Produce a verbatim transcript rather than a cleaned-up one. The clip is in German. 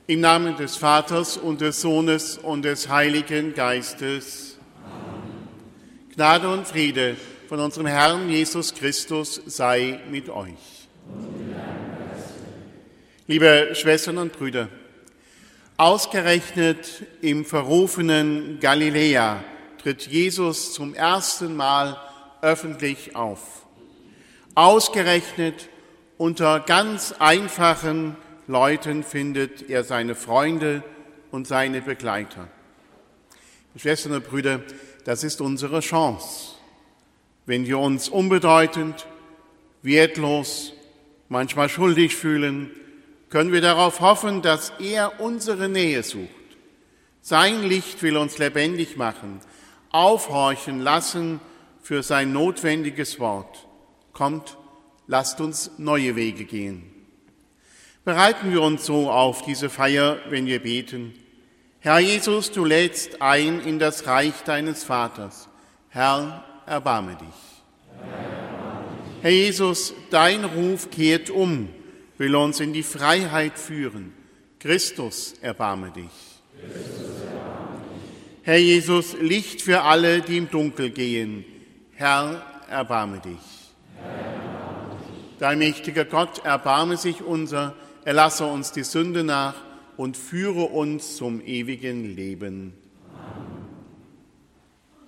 Im Namen des Vaters und des Sohnes und des Heiligen Geistes. Amen. Gnade und Friede von unserem Herrn Jesus Christus sei mit euch. Liebe Schwestern und Brüder, ausgerechnet im verrufenen Galiläa tritt Jesus zum ersten Mal öffentlich auf. Ausgerechnet unter ganz einfachen Leuten findet er seine Freunde und seine Begleiter. Schwestern und Brüder, das ist unsere Chance. Wenn wir uns unbedeutend, wertlos, manchmal schuldig fühlen, können wir darauf hoffen, dass er unsere Nähe sucht. Sein Licht will uns lebendig machen, aufhorchen lassen für sein notwendiges Wort. Kommt, lasst uns neue Wege gehen. Bereiten wir uns so auf diese Feier, wenn wir beten. Herr Jesus, du lädst ein in das Reich deines Vaters. Herr, erbarme dich. Herr Jesus, dein Ruf kehrt um, will uns in die Freiheit führen. Christus, erbarme dich. Christus, erbarme dich. Herr Jesus, Licht für alle, die im Dunkel gehen. Herr, erbarme dich. Herr, erbarme dich. Dein mächtiger Gott, erbarme sich unser, erlasse uns die Sünde nach und führe uns zum ewigen Leben.